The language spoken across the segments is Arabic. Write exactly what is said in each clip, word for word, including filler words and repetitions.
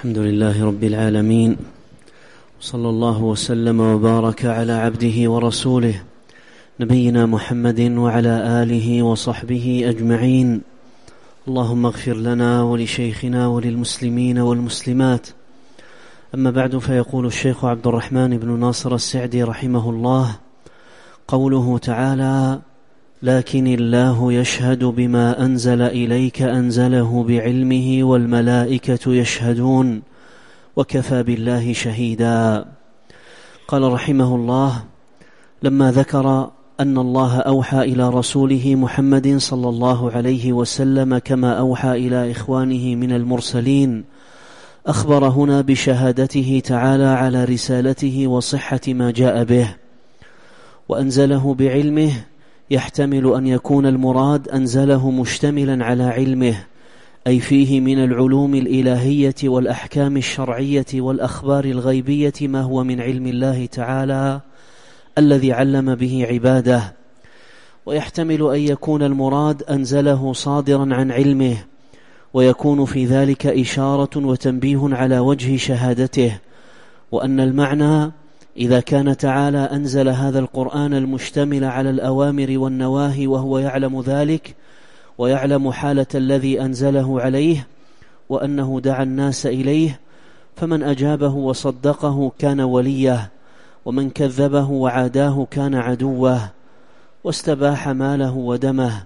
الحمد لله رب العالمين، صلى الله وسلم وبارك على عبده ورسوله نبينا محمد وعلى آله وصحبه أجمعين. اللهم اغفر لنا ولشيخنا وللمسلمين والمسلمات. أما بعد، فيقول الشيخ عبد الرحمن بن ناصر السعدي رحمه الله: قوله تعالى: لكن الله يشهد بما أنزل إليك أنزله بعلمه والملائكة يشهدون وكفى بالله شهيدا. قال رحمه الله: لما ذكر أن الله أوحى إلى رسوله محمد صلى الله عليه وسلم كما أوحى إلى إخوانه من المرسلين، أخبر هنا بشهادته تعالى على رسالته وصحة ما جاء به، وأنزله بعلمه يحتمل أن يكون المراد أنزله مشتملا على علمه، أي فيه من العلوم الإلهية والأحكام الشرعية والأخبار الغيبية ما هو من علم الله تعالى الذي علم به عباده، ويحتمل أن يكون المراد أنزله صادرا عن علمه، ويكون في ذلك إشارة وتنبيه على وجه شهادته، وأن المعنى إذا كان تعالى أنزل هذا القرآن المشتمل على الأوامر والنواهي وهو يعلم ذلك ويعلم حالة الذي أنزله عليه وأنه دعا الناس إليه، فمن أجابه وصدقه كان وليه، ومن كذبه وعاداه كان عدوه، واستباح ماله ودمه.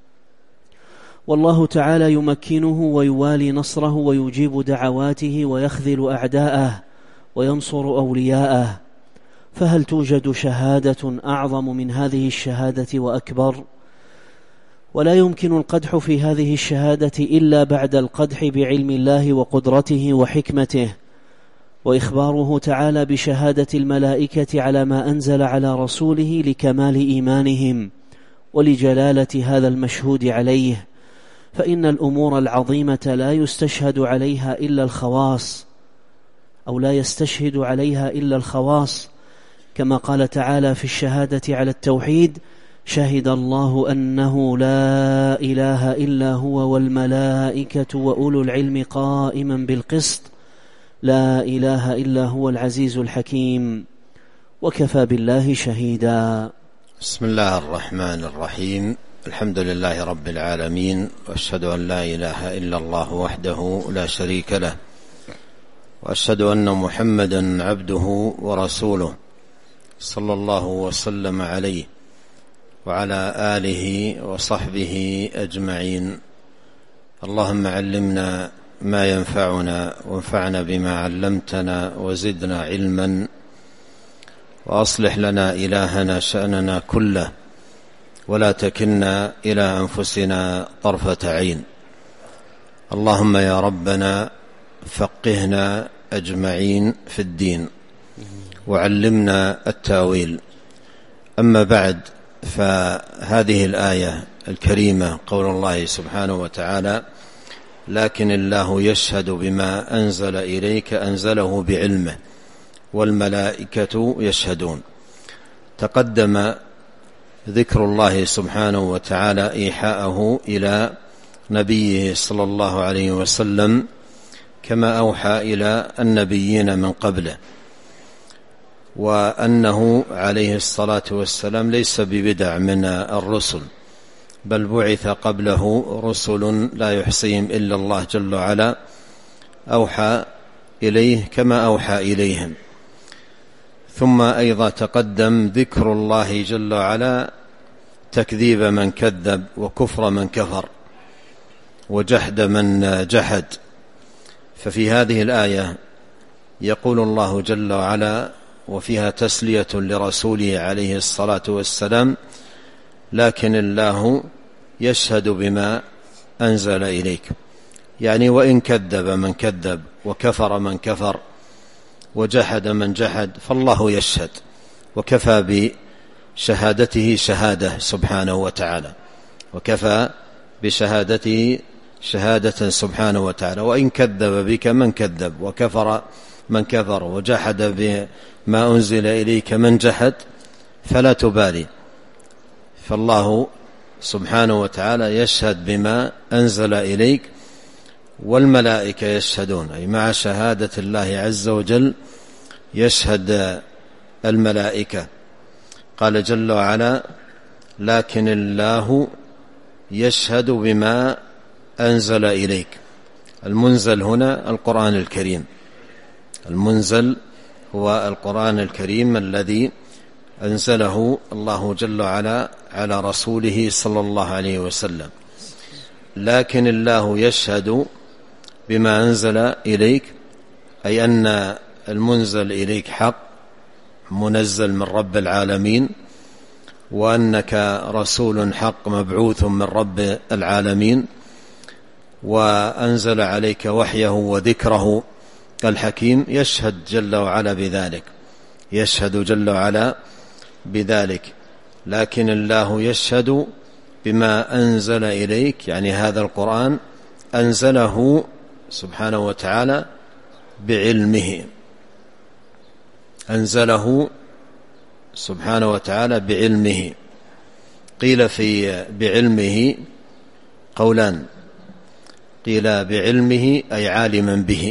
والله تعالى يمكنه ويوالي نصره ويجيب دعواته ويخذل أعداءه وينصر أولياءه، فهل توجد شهادة أعظم من هذه الشهادة وأكبر؟ ولا يمكن القدح في هذه الشهادة إلا بعد القدح بعلم الله وقدرته وحكمته، وإخباره تعالى بشهادة الملائكة على ما أنزل على رسوله لكمال إيمانهم ولجلالة هذا المشهود عليه، فإن الأمور العظيمة لا يستشهد عليها إلا الخواص، أو لا يستشهد عليها إلا الخواص، كما قال تعالى في الشهادة على التوحيد: شهد الله أنه لا إله إلا هو والملائكة وأولو العلم قائما بالقسط لا إله إلا هو العزيز الحكيم وكفى بالله شهيدا. بسم الله الرحمن الرحيم. الحمد لله رب العالمين، وأشهد أن لا إله إلا الله وحده لا شريك له، وأشهد أن محمدا عبده ورسوله صلى الله وسلم عليه وعلى آله وصحبه أجمعين. اللهم علمنا ما ينفعنا وانفعنا بما علمتنا وزدنا علما، وأصلح لنا إلهنا شأننا كله، ولا تكلنا إلى أنفسنا طرفة عين. اللهم يا ربنا فقهنا أجمعين في الدين وعلمنا التاويل. أما بعد، فهذه الآية الكريمة قول الله سبحانه وتعالى: لكن الله يشهد بما أنزل إليك أنزله بعلمه والملائكة يشهدون. تقدم ذكر الله سبحانه وتعالى إيحاءه إلى نبيه صلى الله عليه وسلم كما أوحى إلى النبيين من قبله، وأنه عليه الصلاة والسلام ليس ببدع من الرسل، بل بعث قبله رسل لا يحصيهم إلا الله جل وعلا، أوحى إليه كما أوحى إليهم. ثم أيضا تقدم ذكر الله جل وعلا تكذيب من كذب وكفر من كفر وجحد من جحد. ففي هذه الآية يقول الله جل وعلا، وفيها تسلية لرسوله عليه الصلاة والسلام: لكن الله يشهد بما أنزل إليك، يعني وإن كذب من كذب وكفر من كفر وجحد من جحد فالله يشهد، وكفى بشهادته شهادة سبحانه وتعالى، وكفى بشهادته شهادة سبحانه وتعالى. وإن كذب بك من كذب وكفر من كفر وجحد بما أنزل إليك من جحد فلا تبالي، فالله سبحانه وتعالى يشهد بما أنزل إليك والملائكة يشهدون، أي مع شهادة الله عز وجل يشهد الملائكة. قال جل وعلا: لكن الله يشهد بما أنزل إليك. المنزل هنا القرآن الكريم، المنزل هو القرآن الكريم الذي أنزله الله جل وعلا على رسوله صلى الله عليه وسلم. لكن الله يشهد بما أنزل إليك، أي أن المنزل إليك حق منزل من رب العالمين، وأنك رسول حق مبعوث من رب العالمين، وأنزل عليك وحيه وذكره الحكيم. يشهد جل وعلا بذلك، يشهد جل وعلا بذلك. لكن الله يشهد بما أنزل إليك، يعني هذا القرآن أنزله سبحانه وتعالى بعلمه، أنزله سبحانه وتعالى بعلمه. قيل في بعلمه قولان: قيل بعلمه أي عالما به،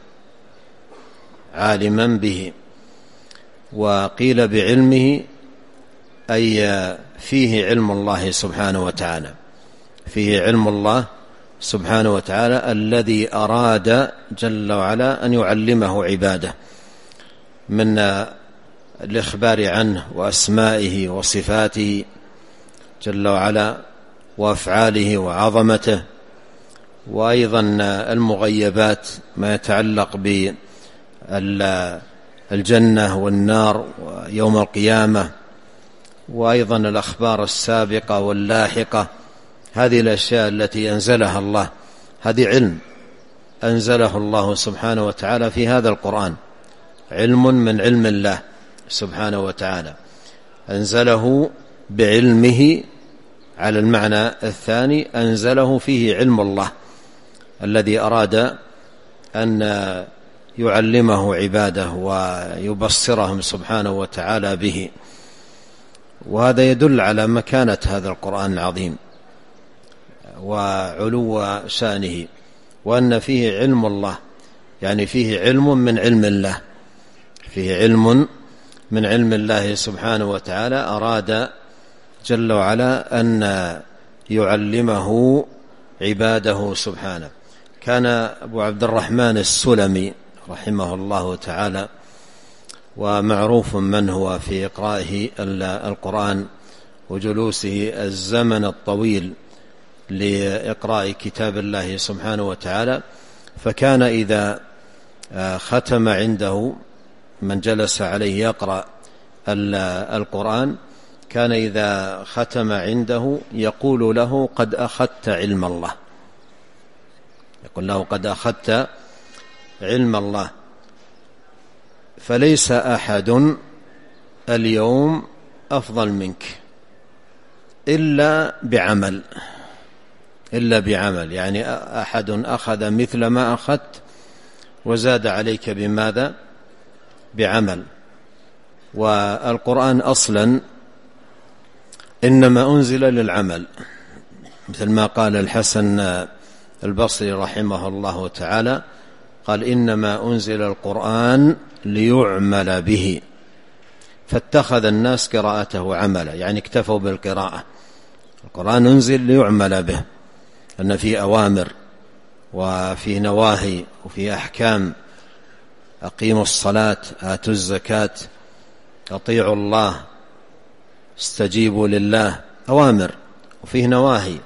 عالما به، وقيل بعلمه أي فيه علم الله سبحانه وتعالى، فيه علم الله سبحانه وتعالى الذي أراد جل وعلا أن يعلمه عباده من الإخبار عنه وأسمائه وصفاته جل وعلا وأفعاله وعظمته، وأيضا المغيبات ما يتعلق بالجنة والنار ويوم القيامة، وأيضا الأخبار السابقة واللاحقة. هذه الأشياء التي أنزلها الله، هذه علم أنزله الله سبحانه وتعالى في هذا القرآن، علم من علم الله سبحانه وتعالى، أنزله بعلمه. على المعنى الثاني أنزله فيه علم الله الذي أراد أن يعلمه عباده ويبصرهم سبحانه وتعالى به. وهذا يدل على مكانة هذا القرآن العظيم وعلو شأنه، وأن فيه علم الله، يعني فيه علم من علم الله، فيه علم من علم الله سبحانه وتعالى أراد جل وعلا أن يعلمه عباده سبحانه. كان أبو عبد الرحمن السلمي رحمه الله تعالى، ومعروف من هو في إقرائه القرآن وجلوسه الزمن الطويل لإقراء كتاب الله سبحانه وتعالى، فكان إذا ختم عنده من جلس عليه يقرأ القرآن، كان إذا ختم عنده يقول له: قد أخذت علم الله، يقول له: قد أخذت علم الله. فليس أحد اليوم أفضل منك إلا بعمل، إلا بعمل، يعني أحد أخذ مثل ما أخذت وزاد عليك بماذا؟ بعمل. والقرآن أصلا إنما أنزل للعمل، مثل ما قال الحسن البصري رحمه الله تعالى، قال: إنما أنزل القرآن ليعمل به، فاتخذ الناس قراءته عملا، يعني اكتفوا بالقراءة. القرآن أنزل ليعمل به، أن فيه أوامر وفيه نواهي وفيه أحكام: أقيموا الصلاة، آتوا الزكاة، أطيعوا الله، استجيبوا لله، أوامر وفيه نواهي.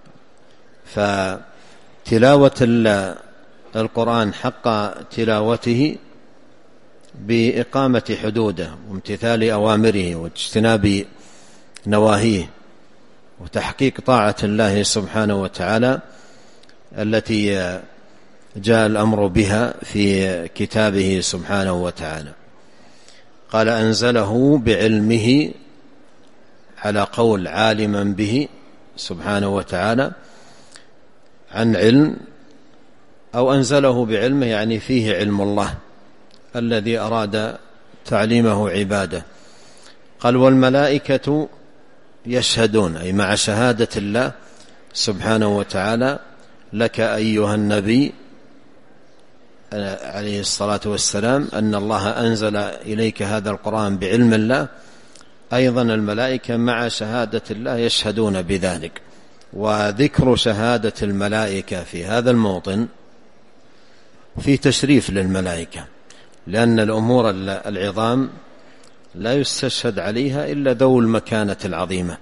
فتلاوة القرآن حق تلاوته بإقامة حدوده وامتثال أوامره واجتناب نواهيه وتحقيق طاعة الله سبحانه وتعالى التي جاء الأمر بها في كتابه سبحانه وتعالى. قال: أنزله بعلمه، على قول عالما به سبحانه وتعالى عن علم، أو أنزله بعلمه يعني فيه علم الله الذي أراد تعليمه عباده. قال: والملائكة يشهدون، أي مع شهادة الله سبحانه وتعالى لك أيها النبي عليه الصلاة والسلام، أن الله أنزل إليك هذا القرآن بعلم الله، أيضا الملائكة مع شهادة الله يشهدون بذلك. وذكر شهادة الملائكة في هذا الموطن في تشريف للملائكة، لأن الأمور العظام لا يستشهد عليها إلا ذو المكانة العظيمة.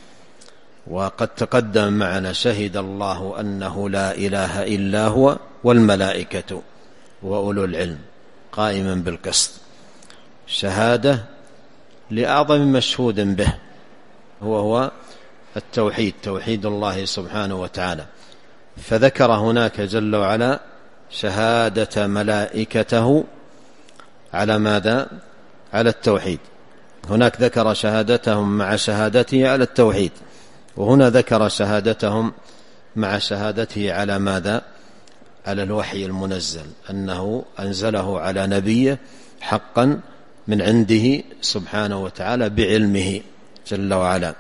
وقد تقدم معنا شهد الله أنه لا إله إلا هو والملائكة وأولو العلم قائما بالقسط. شهادة لأعظم مشهود به هو هو التوحيد، توحيد الله سبحانه وتعالى. فذكر هناك جل وعلا شهادة ملائكته على ماذا؟ على التوحيد. هناك ذكر شهادتهم مع شهادته على التوحيد، وهنا ذكر شهادتهم مع شهادته على ماذا؟ على الوحي المنزل، أنه أنزله على نبيه حقا من عنده سبحانه وتعالى بعلمه جل وعلا.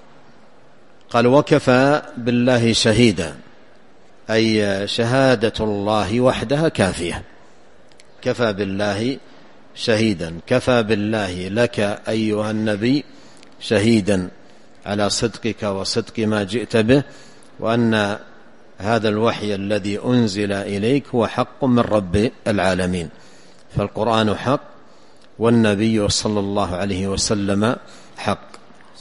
قال وكفى بالله شهيدا، أي شهادة الله وحدها كافية. كفى بالله شهيدا، كفى بالله لك أيها النبي شهيدا على صدقك وصدق ما جئت به، وأن هذا الوحي الذي أنزل إليك هو حق من رب العالمين. فالقرآن حق والنبي صلى الله عليه وسلم حق.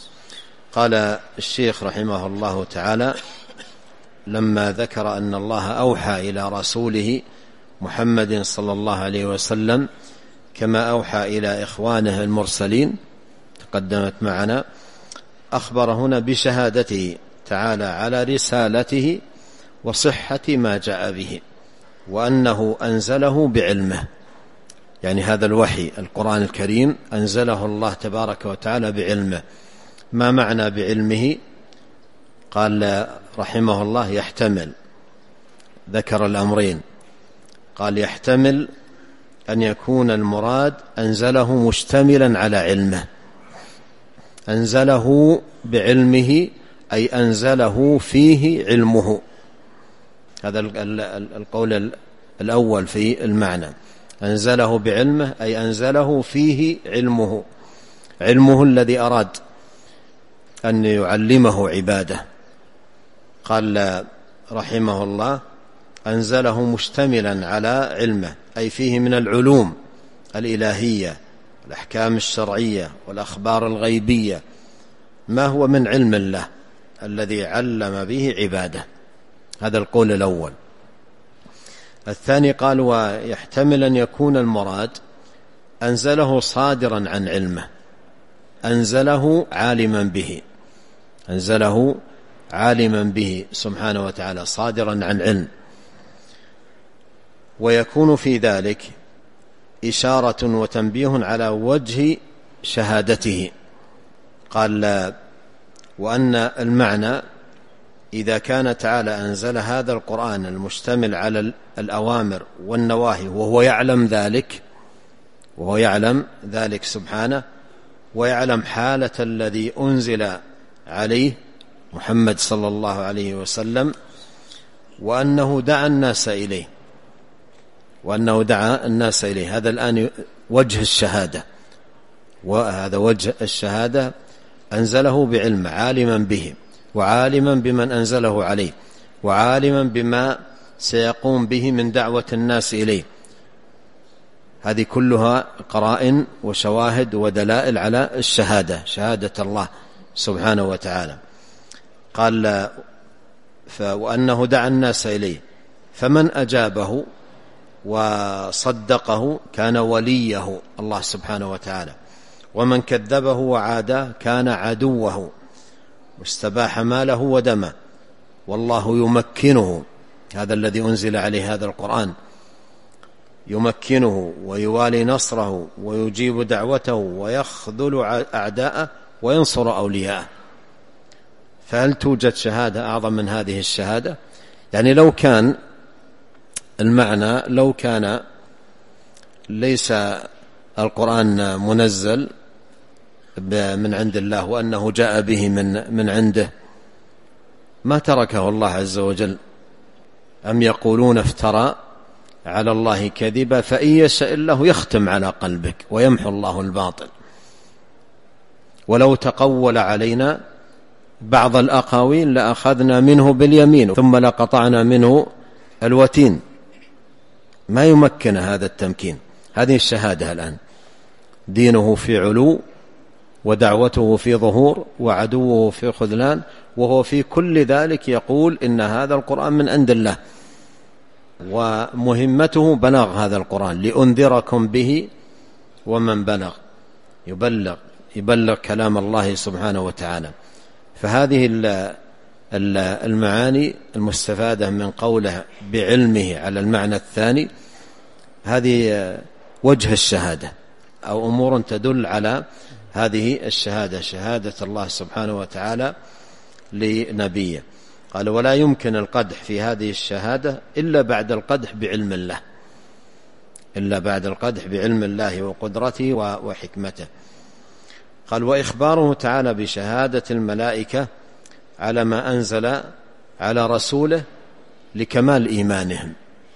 قال الشيخ رحمه الله تعالى لما ذكر أن الله أوحى إلى رسوله محمد صلى الله عليه وسلم كما أوحى إلى إخوانه المرسلين تقدمت معنا، أخبر هنا بشهادته تعالى على رسالته وصحة ما جاء به، وأنه أنزله بعلمه. يعني هذا الوحي القرآن الكريم أنزله الله تبارك وتعالى بعلمه. ما معنى بعلمه؟ قال رحمه الله يحتمل، ذكر الأمرين، قال يحتمل أن يكون المراد أنزله مشتملا على علمه، أنزله بعلمه أي أنزله فيه علمه. هذا القول الأول في المعنى، أنزله بعلمه أي أنزله فيه علمه، علمه الذي أراد أن يعلمه عباده. قال رحمه الله أنزله مشتملا على علمه، أي فيه من العلوم الإلهية الأحكام الشرعية والأخبار الغيبية ما هو من علم الله الذي علم به عباده. هذا القول الأول. الثاني قال ويحتمل أن يكون المراد أنزله صادرا عن علمه، أنزله عالما به، أنزله عالما به سبحانه وتعالى صادرا عن علم. ويكون في ذلك إشارة وتنبيه على وجه شهادته. قال وأن المعنى إذا كان تعالى أنزل هذا القرآن المشتمل على الأوامر والنواهي وهو يعلم ذلك، وهو يعلم ذلك سبحانه، ويعلم حالة الذي أنزل عليه محمد صلى الله عليه وسلم، وأنه دعا الناس إليه، وأنه دعا الناس إليه. هذا الآن وجه الشهادة، وهذا وجه الشهادة أنزله بعلم، عالما به، وعالما بمن أنزله عليه، وعالما بما سيقوم به من دعوة الناس إليه. هذه كلها قرائن وشواهد ودلائل على الشهادة، شهادة الله سبحانه وتعالى. قال وأنه دعا الناس إليه، فمن أجابه وصدقه كان وليه الله سبحانه وتعالى، ومن كذبه وعاده كان عدوه واستباح ماله ودمه. والله يمكنه، هذا الذي أنزل عليه هذا القرآن، يمكنه ويوالي نصره ويجيب دعوته ويخذل أعداءه وينصر أولياءه. فهل توجد شهادة أعظم من هذه الشهادة؟ يعني لو كان المعنى لو كان ليس القرآن منزل من عند الله وأنه جاء به من من عنده ما تركه الله عز وجل أم يقولون افترى على الله كذبا فإن يشاء الله يختم على قلبك ويمحو الله الباطل ولو تقول علينا بعض الأقاويل لأخذنا منه باليمين ثم لقطعنا منه الوتين. ما يمكن هذا التمكين. هذه الشهادة الآن دينه في علو ودعوته في ظهور وعدوه في خذلان، وهو في كل ذلك يقول إن هذا القرآن من عند الله، ومهمته بلاغ هذا القرآن لأنذركم به ومن بلغ، يبلغ يبلغ كلام الله سبحانه وتعالى. فهذه المعاني المستفادة من قوله بعلمه على المعنى الثاني، هذه وجه الشهادة أو أمور تدل على هذه الشهادة، شهادة الله سبحانه وتعالى لنبيه. قال ولا يمكن القدح في هذه الشهادة إلا بعد القدح بعلم الله، إلا بعد القدح بعلم الله وقدرته وحكمته. قال وإخباره تعالى بشهادة الملائكة على ما أنزل على رسوله لكمال إيمانهم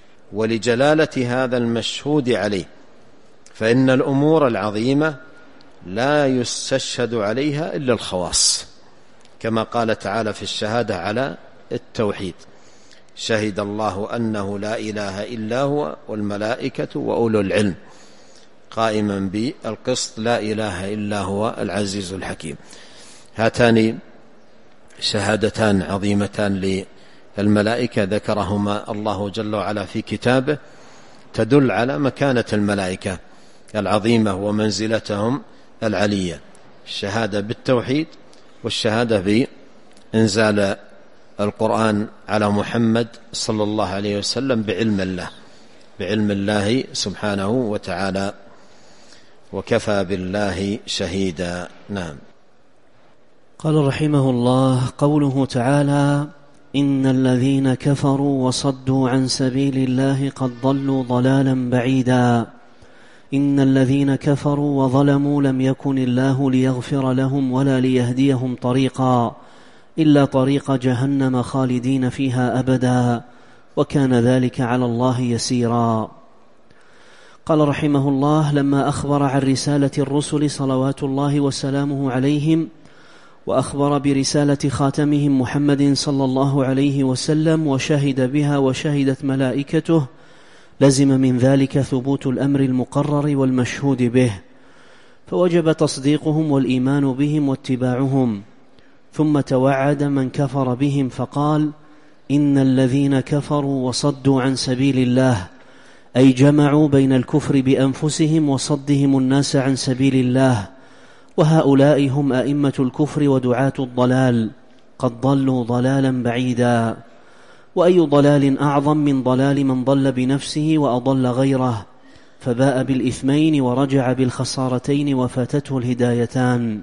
ولجلالة هذا المشهود عليه، فإن الأمور العظيمة لا يستشهد عليها إلا الخواص، كما قال تعالى في الشهادة على التوحيد: شهد الله أنه لا إله إلا هو والملائكة وأولو العلم قائما بالقسط لا إله إلا هو العزيز الحكيم. هاتان شهادتان عظيمتان للملائكة ذكرهما الله جل وعلا في كتابه، تدل على مكانة الملائكة العظيمة ومنزلتهم العلية: الشهادة بالتوحيد والشهادة بإنزال القرآن على محمد صلى الله عليه وسلم بعلم الله، بعلم الله سبحانه وتعالى، وكفى بالله شهيدا. نعم. قال رحمه الله: قوله تعالى: إن الذين كفروا وصدوا عن سبيل الله قد ضلوا ضلالا بعيدا. إن الذين كفروا وظلموا لم يكن الله ليغفر لهم ولا ليهديهم طريقا إلا طريق جهنم خالدين فيها أبدا، وكان ذلك على الله يسيرا. قال رحمه الله: لما أخبر عن رسالة الرسل صلوات الله وسلامه عليهم، وأخبر برسالة خاتمهم محمد صلى الله عليه وسلم وشهد بها وشهدت ملائكته، لزم من ذلك ثبوت الأمر المقرر والمشهود به، فوجب تصديقهم والإيمان بهم واتباعهم. ثم توعد من كفر بهم فقال: إن الذين كفروا وصدوا عن سبيل الله، أي جمعوا بين الكفر بأنفسهم وصدهم الناس عن سبيل الله، وهؤلاء هم أئمة الكفر ودعاة الضلال، قد ضلوا ضلالا بعيدا. وأي ضلال أعظم من ضلال من ضل بنفسه وأضل غيره، فباء بالإثمين ورجع بالخسارتين وفاتته الهدايتان.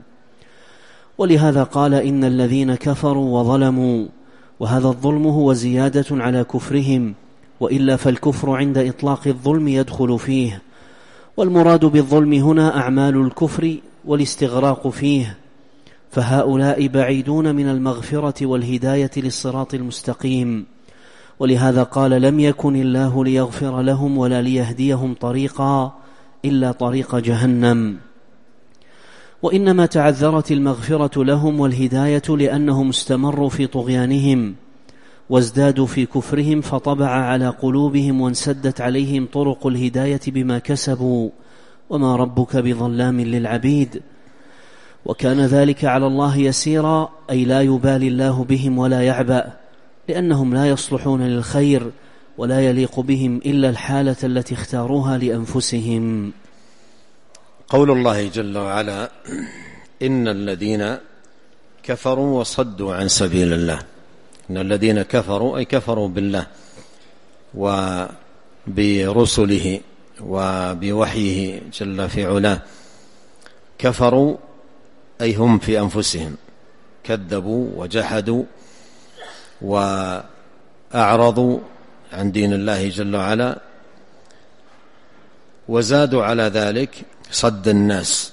ولهذا قال: إن الذين كفروا وظلموا، وهذا الظلم هو زيادة على كفرهم، وإلا فالكفر عند إطلاق الظلم يدخل فيه، والمراد بالظلم هنا أعمال الكفر والاستغراق فيه، فهؤلاء بعيدون من المغفرة والهداية للصراط المستقيم. ولهذا قال: لم يكن الله ليغفر لهم ولا ليهديهم طريقا إلا طريق جهنم. وإنما تعذرت المغفرة لهم والهداية لأنهم استمروا في طغيانهم وازدادوا في كفرهم، فطبع على قلوبهم وانسدت عليهم طرق الهداية بما كسبوا، وما ربك بظلام للعبيد. وكان ذلك على الله يسيرا، أي لا يبالي الله بهم ولا يعبأ، لأنهم لا يصلحون للخير ولا يليق بهم إلا الحالة التي اختاروها لأنفسهم. قول الله جل وعلا: إن الذين كفروا وصدوا عن سبيل الله. إن الذين كفروا أي كفروا بالله وبرسله وبوحيه جل في علاه. كفروا أي هم في أنفسهم كذبوا وجحدوا وأعرضوا عن دين الله جل وعلا، وزادوا على ذلك صد الناس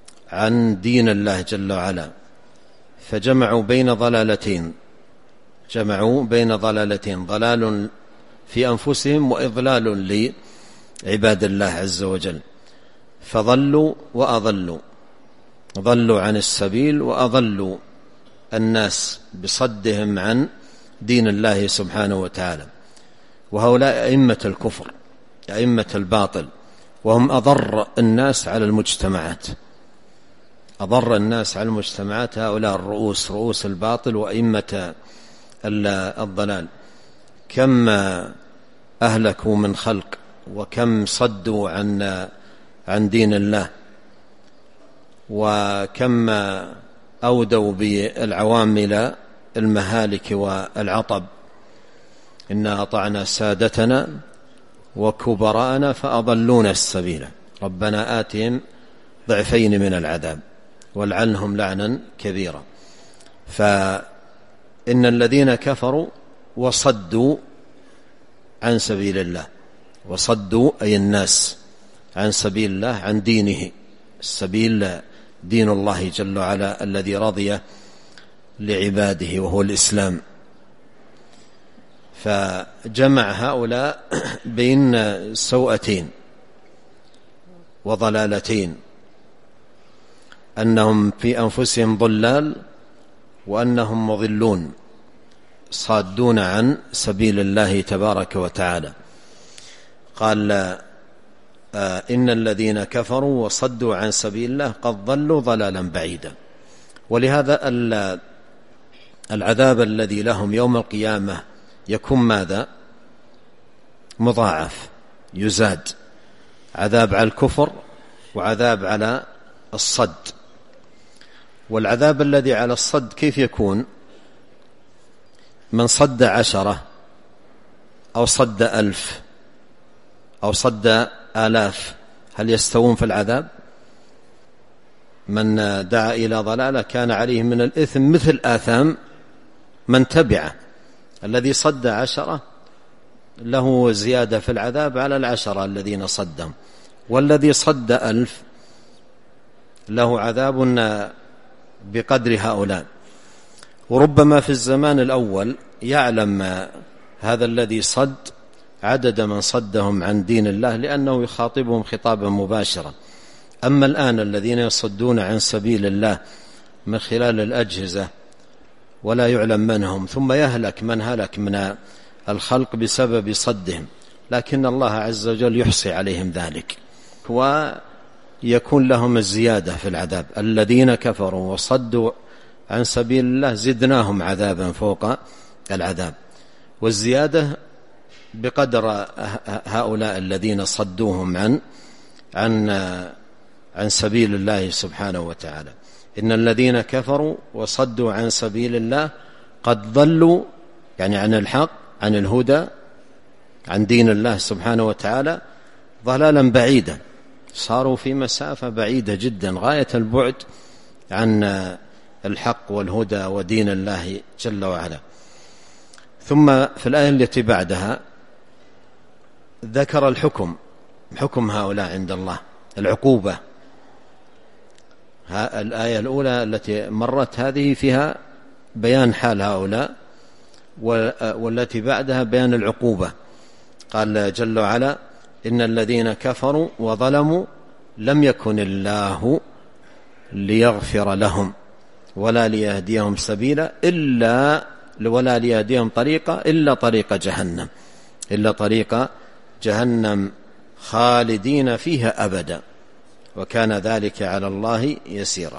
عن دين الله جل وعلا، فجمعوا بين ضلالتين: جمعوا بين ضلالتين: ضلال في أنفسهم وإضلال لعباد الله عز وجل، فضلوا وأضلوا، ضلوا عن السبيل وأضلوا الناس بصدهم عن دين الله سبحانه وتعالى. وهؤلاء أئمة الكفر، أئمة الباطل، وهم أضر الناس على المجتمعات، أضر الناس على المجتمعات هؤلاء الرؤوس، رؤوس الباطل وأئمة الضلال. كم أهلكوا من خلق، وكم صدوا عن عن دين الله، وكم أودوا بالعوام إلى المهالك والعطب. إنا أطعنا سادتنا وكبراءنا فأضلونا السبيل ربنا آتهم ضعفين من العذاب والعنهم لعنا كبيرا. فإن الذين كفروا وصدوا عن سبيل الله، وصدوا أي الناس عن سبيل الله، عن دينه، السبيل دين الله جل وعلا الذي رضي لعباده وهو الإسلام. فجمع هؤلاء بين سوءتين وضلالتين: أنهم في أنفسهم ضلال، وأنهم مضلون صادون عن سبيل الله تبارك وتعالى. قال: آه إن الذين كفروا وصدوا عن سبيل الله قد ضلوا ضلالا بعيدا. ولهذا العذاب الذي لهم يوم القيامة يكون ماذا؟ مضاعف، يزاد، عذاب على الكفر وعذاب على الصد. والعذاب الذي على الصد كيف يكون؟ من صد عشرة أو صد ألف أو صد آلاف، هل يستوون في العذاب؟ من دعا إلى ضلالة كان عليه من الإثم مثل آثام من تبعه. الذي صد عشرة له زيادة في العذاب على العشرة الذين صدهم، والذي صد ألف له عذاب بقدر هؤلاء. وربما في الزمان الأول يعلم هذا الذي صد عدد من صدهم عن دين الله، لأنه يخاطبهم خطابا مباشرا. أما الآن الذين يصدون عن سبيل الله من خلال الأجهزة ولا يعلم من هم، ثم يهلك من هلك من الخلق بسبب صدهم، لكن الله عز وجل يحصي عليهم ذلك ويكون لهم الزيادة في العذاب. الذين كفروا وصدوا عن سبيل الله زدناهم عذابا فوق العذاب، والزيادة بقدر هؤلاء الذين صدوهم عن عن عن سبيل الله سبحانه وتعالى. إن الذين كفروا وصدوا عن سبيل الله قد ضلوا، يعني عن الحق، عن الهدى، عن دين الله سبحانه وتعالى، ضلالا بعيدا، صاروا في مسافة بعيدة جدا، غاية البعد عن الحق والهدى ودين الله جل وعلا. ثم في الآية التي بعدها ذكر الحكم، حكم هؤلاء عند الله، العقوبة. الآية الأولى التي مرت هذه فيها بيان حال هؤلاء، والتي بعدها بيان العقوبة. قال جل وعلا: إن الذين كفروا وظلموا لم يكن الله ليغفر لهم ولا ليهديهم سبيلا إلا ولا ليهديهم طريقة إلا طريق جهنم إلا طريق جهنم خالدين فيها أبدا وكان ذلك على الله يسيرا.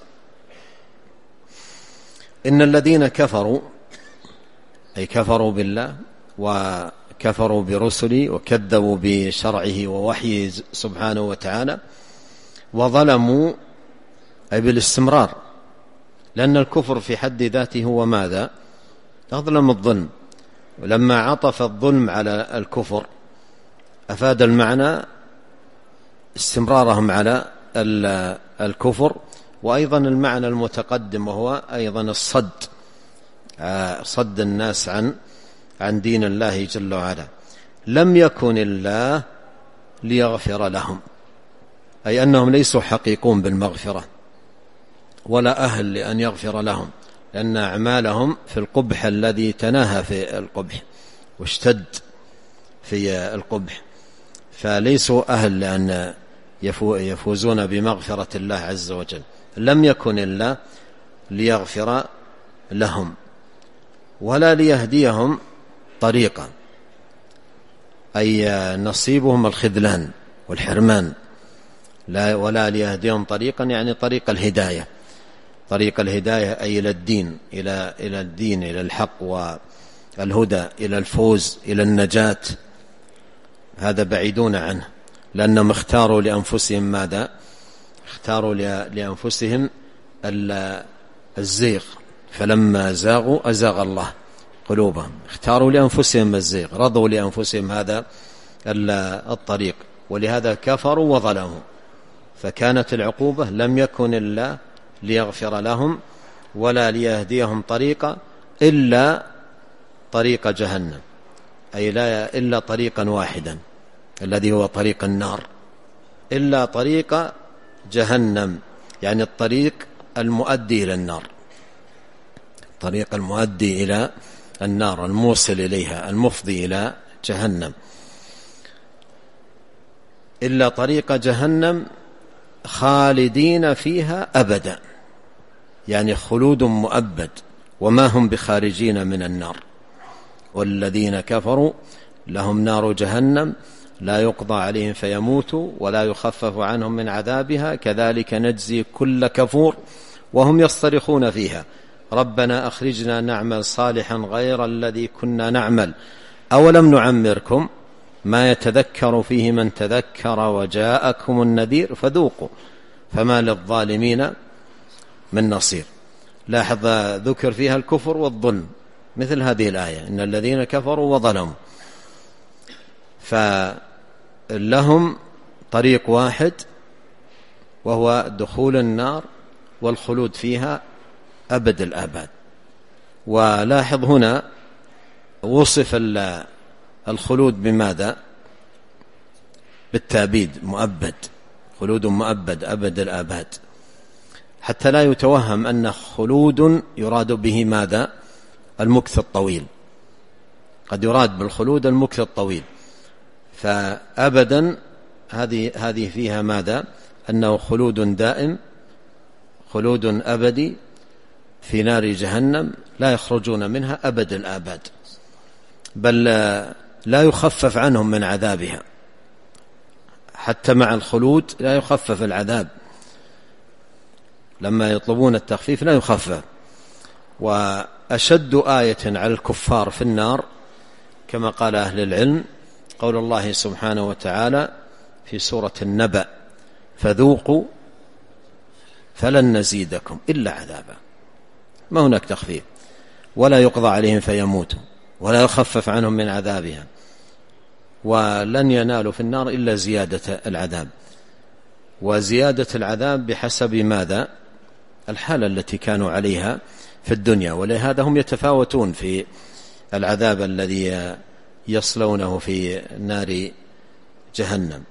إن الذين كفروا أي كفروا بالله وكفروا برسله وكذبوا بشرعه ووحيه سبحانه وتعالى، وظلموا أي بالاستمرار، لأن الكفر في حد ذاته هو ماذا؟ أظلم الظلم. ولما عطف الظلم على الكفر أفاد المعنى استمرارهم على الكفر، وأيضا المعنى المتقدم وهو أيضا الصد، صد الناس عن عن دين الله جل وعلا. لم يكن الله ليغفر لهم، أي أنهم ليسوا حقيقون بالمغفرة ولا أهل لأن يغفر لهم، لأن أعمالهم في القبح الذي تناهى في القبح واشتد في القبح، فليسوا أهل لأن يفوزون بمغفرة الله عز وجل. لم يكن إلا ليغفر لهم ولا ليهديهم طريقا، أي نصيبهم الخذلان والحرمان، لا ولا ليهديهم طريقا يعني طريق الهداية، طريق الهداية أي إلى الدين، إلى إلى الدين إلى الحق والهدى، إلى الفوز، إلى النجاة، هذا بعيدون عنه، لأنهم اختاروا لأنفسهم ماذا؟ اختاروا لأنفسهم الزيغ، فلما زاغوا أزاغ الله قلوبهم، اختاروا لأنفسهم الزيغ، رضوا لأنفسهم هذا الطريق، ولهذا كفروا وظلموا. فكانت العقوبة لم يكن إلا ليغفر لهم ولا ليهديهم طريقا إلا طريق جهنم، أي لا إلا طريقا واحدا الذي هو طريق النار، إلا طريق جهنم يعني الطريق المؤدي إلى النار، الطريق المؤدي إلى النار الموصل إليها المفضي إلى جهنم، إلا طريق جهنم خالدين فيها أبدا، يعني خلود مؤبد وما هم بخارجين من النار. والذين كفروا لهم نار جهنم لا يقضى عليهم فيموتوا ولا يخفف عنهم من عذابها كذلك نجزي كل كفور وهم يصطرخون فيها ربنا أخرجنا نعمل صالحا غير الذي كنا نعمل أولم نعمركم ما يتذكر فيه من تذكر وجاءكم النذير فذوقوا فما للظالمين من نصير. لاحظ ذكر فيها الكفر والظلم مثل هذه الآية إن الذين كفروا وظلموا، فلهم طريق واحد وهو دخول النار والخلود فيها أبد الآباد. ولاحظ هنا وصف الخلود بماذا؟ بالتأبيد مؤبد، خلود مؤبد أبد الآباد، حتى لا يتوهم أن خلود يراد به ماذا؟ المكث الطويل، قد يراد بالخلود المكث الطويل، فأبدا هذه هذه فيها ماذا؟ أنه خلود دائم، خلود أبدي في نار جهنم لا يخرجون منها أبد الآباد، بل لا يخفف عنهم من عذابها، حتى مع الخلود لا يخفف العذاب، لما يطلبون التخفيف لا يخفف. وأشد آية على الكفار في النار كما قال أهل العلم قول الله سبحانه وتعالى في سورة النبأ فذوقوا فلن نزيدكم إلا عذابا، ما هناك تخفيف، ولا يقضى عليهم فيموتوا ولا يخفف عنهم من عذابها، ولن ينالوا في النار إلا زيادة العذاب، وزيادة العذاب بحسب ماذا؟ الحالة التي كانوا عليها في الدنيا، ولهذا هم يتفاوتون في العذاب الذي يصلونه في نار جهنم.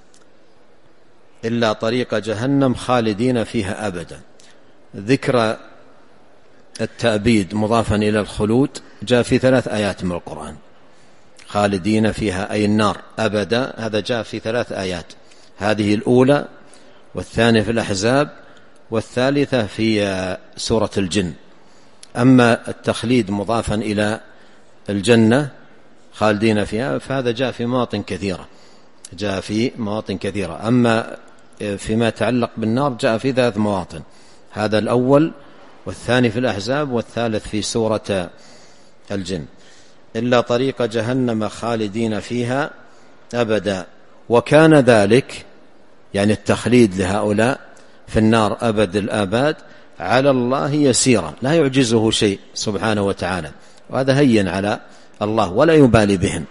إلا طريق جهنم خالدين فيها أبدا. ذكر التأبيد مضافا إلى الخلود جاء في ثلاث آيات من القرآن، خالدين فيها أي النار أبدا، هذا جاء في ثلاث آيات، هذه الأولى والثانية في الأحزاب والثالثة في سورة الجن. أما التخليد مضافا إلى الجنة خالدين فيها فهذا جاء في مواطن كثيرة، جاء في مواطن كثيرة. أما فيما يتعلق بالنار جاء في ثلاث مواطن، هذا الأول والثاني في الأحزاب والثالث في سورة الجن. إلا طريق جهنم خالدين فيها أبدا وكان ذلك يعني التخليد لهؤلاء في النار أبد الآباد على الله يسيرا، لا يعجزه شيء سبحانه وتعالى، وهذا هين على الله ولا يبالي بهم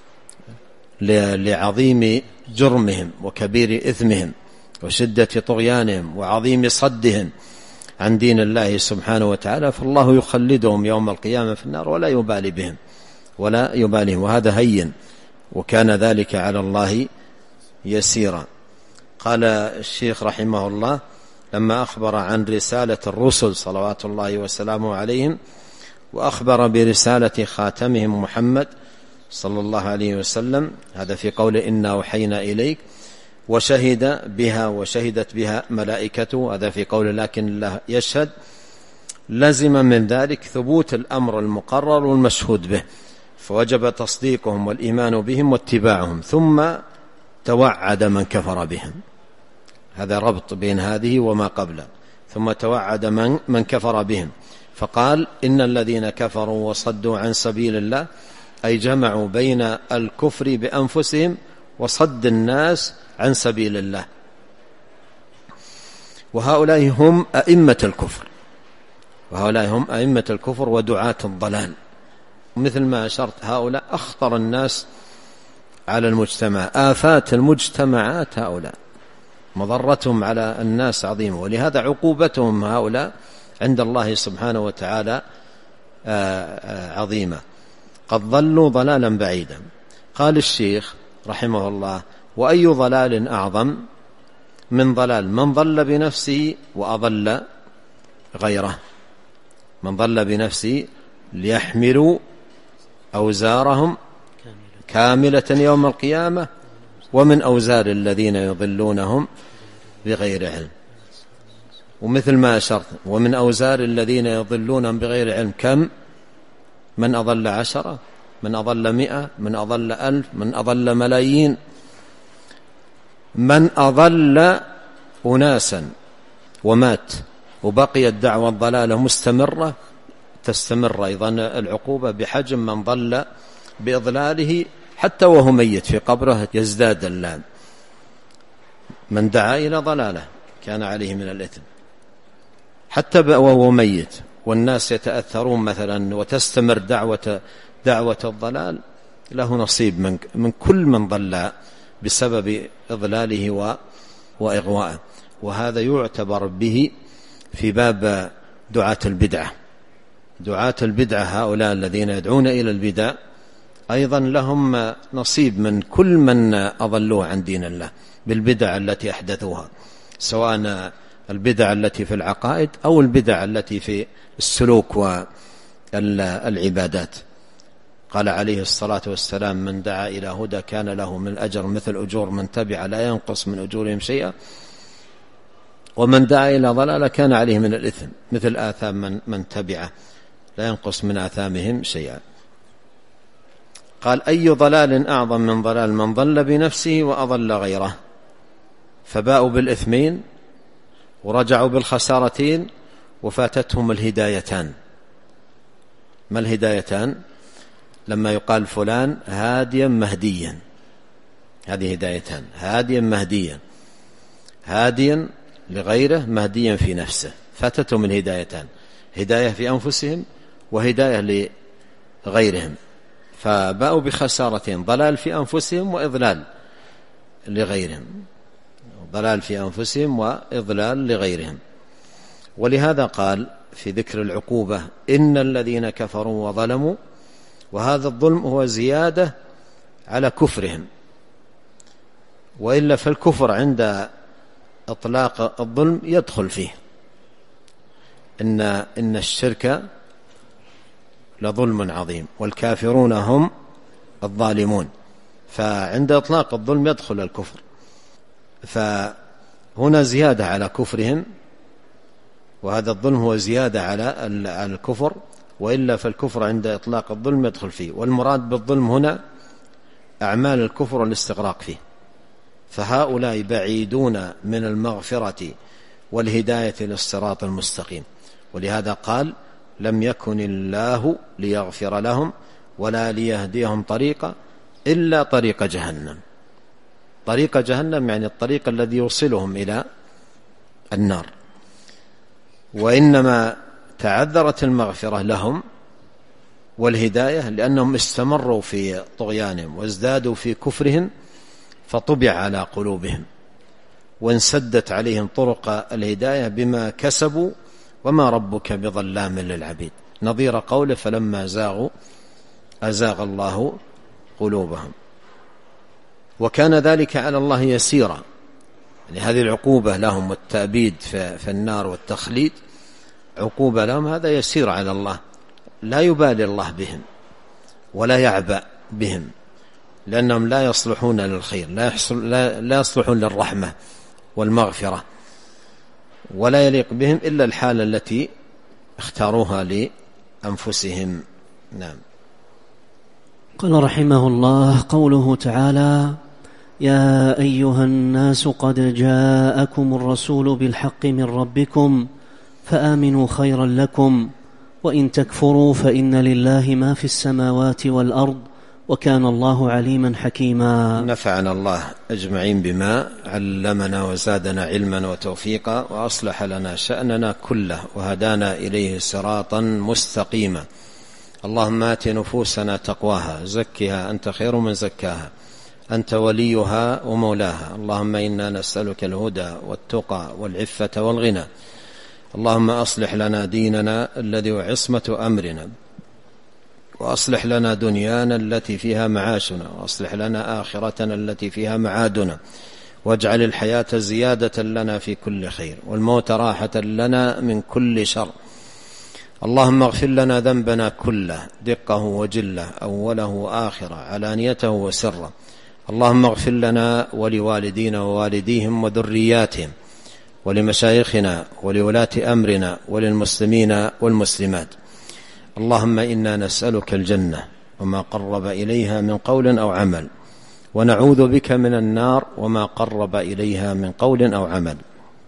لعظيم جرمهم وكبير إثمهم وشدة طغيانهم وعظيم صدهم عن دين الله سبحانه وتعالى، فالله يخلدهم يوم القيامة في النار ولا يبالي بهم ولا يباليهم، وهذا هين وكان ذلك على الله يسيرا. قال الشيخ رحمه الله لما أخبر عن رسالة الرسل صلوات الله وسلامه عليهم، وأخبر برسالة خاتمهم محمد صلى الله عليه وسلم، هذا في قول إنا أوحينا إليك، وشهد بها وشهدت بها ملائكته، هذا في قول لكن الله يشهد، لزم من ذلك ثبوت الأمر المقرر والمشهود به، فوجب تصديقهم والإيمان بهم واتباعهم، ثم توعد من كفر بهم. هذا ربط بين هذه وما قبله. ثم توعد من, من كفر بهم، فقال إن الذين كفروا وصدوا عن سبيل الله، أي جمعوا بين الكفر بأنفسهم وصد الناس عن سبيل الله، وهؤلاء هم أئمة الكفر، وهؤلاء هم أئمة الكفر ودعاة الضلال. مثل ما أشرت، هؤلاء أخطر الناس على المجتمع، آفات المجتمعات هؤلاء، مضرتهم على الناس عظيمة، ولهذا عقوبتهم هؤلاء عند الله سبحانه وتعالى عظيمة. قد ضلوا ضلالا بعيدا. قال الشيخ رحمه الله: وأي ضلال أعظم من ضلال من ضل بنفسه وأضل غيره. من ضل بنفسه ليحملوا أوزارهم كاملة يوم القيامة ومن أوزار الذين يضلونهم بغير علم. ومثل ما أشرت: ومن أوزار الذين يضلونهم بغير علم كم؟ من أضل عشرة، من أضل مئة، من أضل ألف، من أضل ملايين. من أضل أناسا ومات وبقي الدعوة الضلالة مستمرة، تستمر أيضا العقوبة بحجم من ضل بإضلاله حتى وهو ميت في قبره، يزداد اللام. من دعا إلى ضلالة كان عليه من الإثم حتى وهو ميت، والناس يتأثرون مثلا وتستمر دعوة دعوة الضلال، له نصيب من من كل من ضل بسبب إضلاله وإغواءه. وهذا يعتبر به في باب دعاة البدعة. دعاة البدعة هؤلاء الذين يدعون إلى البدع أيضا لهم نصيب من كل من أضلوه عن دين الله بالبدع التي أحدثوها، سواء البدع التي في العقائد أو البدع التي في السلوك والعبادات. قال عليه الصلاة والسلام: من دعا إلى هدى كان له من الأجر مثل أجور من تبع لا ينقص من أجورهم شيئا، ومن دعا إلى ضلالة كان عليه من الإثم مثل آثام من, من تبعه لا ينقص من آثامهم شيئا. قال: أي ضلال أعظم من ضلال من ضل بنفسه وأضل غيره. فباءوا بالإثمين ورجعوا بالخسارتين وفاتتهم الهدايتان. ما الهدايتان؟ لما يقال فلان هاديا مهديا، هذه هدايتان: هاديا مهديا، هاديا لغيره مهديا في نفسه. فاتتهم الهدايتان، هداية في أنفسهم وهداية لغيرهم، فباءوا بخسارتين: ضلال في أنفسهم وإضلال لغيرهم، ضلال في أنفسهم وإضلال لغيرهم. ولهذا قال في ذكر العقوبة: إن الذين كفروا وظلموا. وهذا الظلم هو زيادة على كفرهم، وإلا فالكفر عند إطلاق الظلم يدخل فيه. إن, إن الشرك لظلم عظيم والكافرون هم الظالمون، فعند إطلاق الظلم يدخل الكفر، فهنا زيادة على كفرهم، وهذا الظلم هو زيادة على الكفر، وإلا فالكفر عند إطلاق الظلم يدخل فيه. والمراد بالظلم هنا أعمال الكفر والاستغراق فيه. فهؤلاء بعيدون من المغفرة والهداية للصراط المستقيم. ولهذا قال: لم يكن الله ليغفر لهم ولا ليهديهم طريقا إلا طريق جهنم. طريق جهنم يعني الطريق الذي يوصلهم إلى النار. وإنما تعذرت المغفرة لهم والهداية لأنهم استمروا في طغيانهم وازدادوا في كفرهم، فطبع على قلوبهم وانسدت عليهم طرق الهداية بما كسبوا، وما ربك بظلام للعبيد، نظير قوله: فلما زاغوا أزاغ الله قلوبهم. وكان ذلك على الله يسيرا، يعني هذه العقوبة لهم والتأبيد في النار والتخليد عقوبة لهم، هذا يسير على الله، لا يبالي الله بهم ولا يعبأ بهم، لأنهم لا يصلحون للخير، لا, يحصل لا, لا يصلحون للرحمة والمغفرة، ولا يليق بهم إلا الحالة التي اختاروها لأنفسهم. نعم. قال رحمه الله: قوله تعالى: يا أيها الناس قد جاءكم الرسول بالحق من ربكم فآمنوا خيرا لكم وإن تكفروا فإن لله ما في السماوات والأرض وكان الله عليما حكيما. نفعنا الله أجمعين بما علمنا وزادنا علما وتوفيقا وأصلح لنا شأننا كله وهدانا إليه صراطا مستقيما. اللهم آت نفوسنا تقواها زكها أنت خير من زكاها أنت وليها ومولاها. اللهم إنا نسألك الهدى والتقى والعفة والغنى. اللهم أصلح لنا ديننا الذي هو عصمة أمرنا، وأصلح لنا دنيانا التي فيها معاشنا، وأصلح لنا آخرتنا التي فيها معادنا، واجعل الحياة زيادة لنا في كل خير والموت راحة لنا من كل شر. اللهم اغفر لنا ذنبنا كله دقه وجله أوله وآخره علانيته وسره. اللهم اغفر لنا ولوالدينا ووالديهم وذرياتهم ولمشايخنا ولولاة أمرنا وللمسلمين والمسلمات. اللهم إنا نسألك الجنة وما قرب إليها من قول أو عمل، ونعوذ بك من النار وما قرب إليها من قول أو عمل.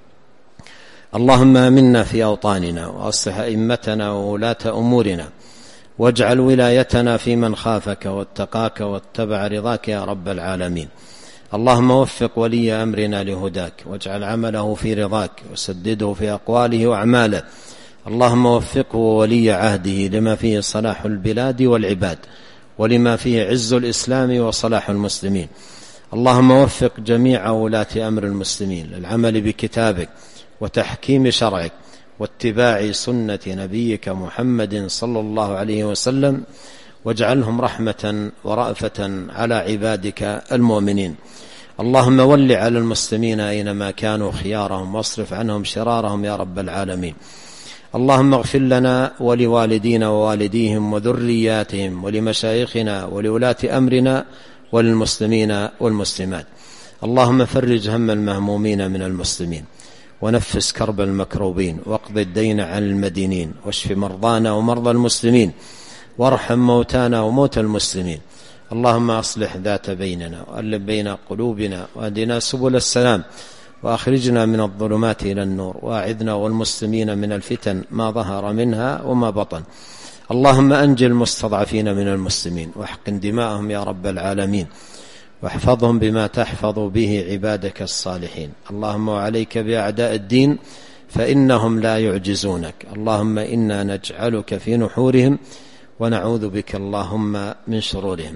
اللهم آمنا في أوطاننا وأصلح أئمتنا وولاة أمورنا، واجعل ولايتنا في من خافك واتقاك واتبع رضاك يا رب العالمين. اللهم وفق ولي أمرنا لهداك، واجعل عمله في رضاك، وسدده في أقواله وأعماله. اللهم وفقه وولي عهده لما فيه صلاح البلاد والعباد، ولما فيه عز الإسلام وصلاح المسلمين. اللهم وفق جميع ولاة أمر المسلمين للعمل بكتابك وتحكيم شرعك واتباع سنة نبيك محمد صلى الله عليه وسلم، واجعلهم رحمة ورأفة على عبادك المؤمنين. اللهم ول على المسلمين أينما كانوا خيارهم، واصرف عنهم شرارهم يا رب العالمين. اللهم اغفر لنا ولوالدينا ووالديهم وذرياتهم ولمشايخنا ولولاة أمرنا وللمسلمين والمسلمات. اللهم فرج هم المهمومين من المسلمين، ونفس كرب المكروبين، واقض الدين عن المدينين، واشف مرضانا ومرضى المسلمين، وارحم موتانا وموتى المسلمين. اللهم أصلح ذات بيننا وألف بين قلوبنا، واهدنا سبل السلام، وأخرجنا من الظلمات إلى النور، وأعذنا والمسلمين من الفتن ما ظهر منها وما بطن. اللهم أنجي المستضعفين من المسلمين، واحقن دماءهم يا رب العالمين، واحفظهم بما تحفظ به عبادك الصالحين. اللهم وعليك بأعداء الدين فإنهم لا يعجزونك. اللهم إنا نجعلك في نحورهم ونعوذ بك اللهم من شرورهم.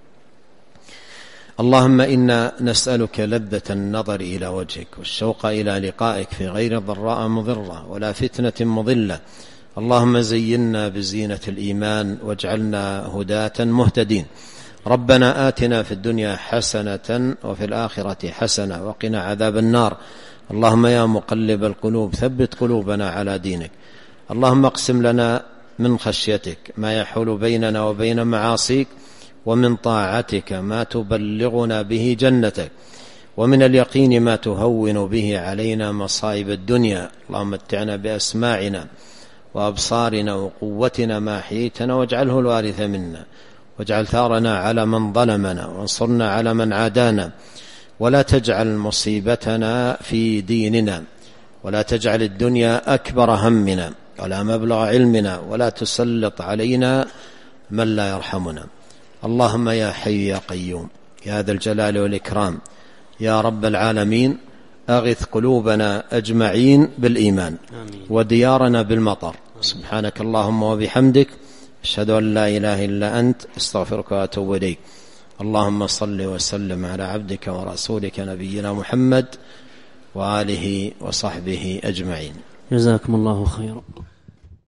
اللهم إنا نسألك لذة النظر إلى وجهك والشوق إلى لقائك في غير ضراء مضرة ولا فتنة مضلة. اللهم زينا بزينة الإيمان واجعلنا هداة مهتدين. ربنا آتنا في الدنيا حسنة وفي الآخرة حسنة وقنا عذاب النار. اللهم يا مقلب القلوب ثبت قلوبنا على دينك. اللهم اقسم لنا من خشيتك ما يحول بيننا وبين معاصيك، ومن طاعتك ما تبلغنا به جنتك، ومن اليقين ما تهون به علينا مصائب الدنيا. اللهم متعنا بأسماعنا وأبصارنا وقوتنا ما أحييتنا، واجعله الوارث منا، واجعل ثارنا على من ظلمنا، وانصرنا على من عادانا، ولا تجعل مصيبتنا في ديننا، ولا تجعل الدنيا أكبر همنا ولا مبلغ علمنا، ولا تسلط علينا من لا يرحمنا. اللهم يا حي يا قيوم يا ذا الجلال والإكرام يا رب العالمين، أغث قلوبنا أجمعين بالإيمان، آمين. وديارنا بالمطر. سبحانك اللهم وبحمدك، أشهد أن لا إله إلا أنت، استغفرك وأتوب إليك. اللهم صل وسلم على عبدك ورسولك نبينا محمد وآله وصحبه أجمعين. جزاكم الله خيرا.